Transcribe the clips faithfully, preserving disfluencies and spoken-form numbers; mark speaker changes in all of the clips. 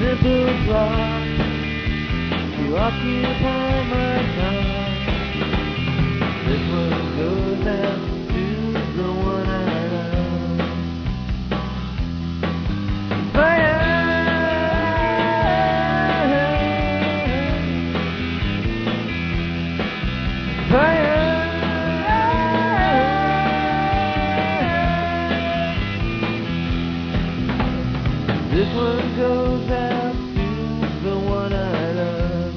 Speaker 1: simple plot to occupy my time. This one goes out to the one I love. Fire, fire. This one goes out to the one I love.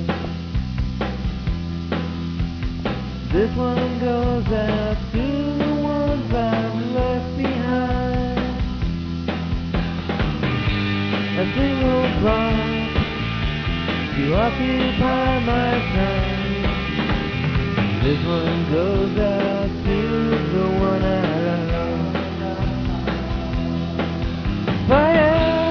Speaker 1: This one goes out to the ones I've left behind. A single plot to occupy my time. This one goes out to the one I love. Fire.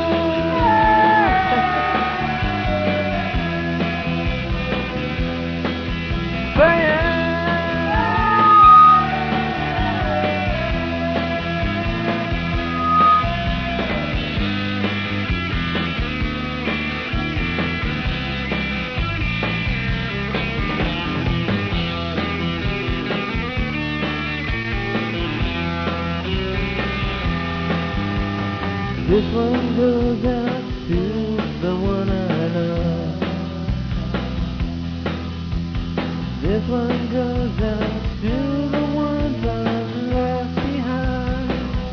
Speaker 1: This one goes out to the one I love. This one goes out to the ones I've left behind.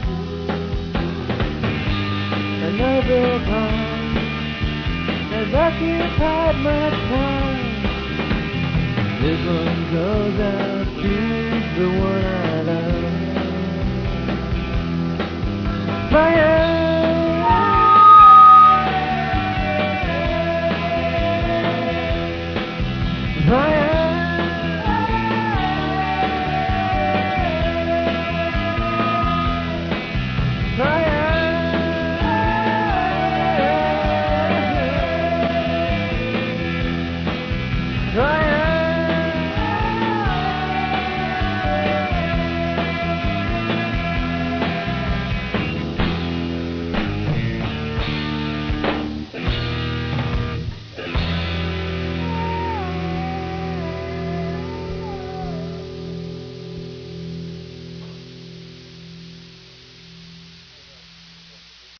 Speaker 1: Another part has occupied my time. This one goes out to the one I love. Fire.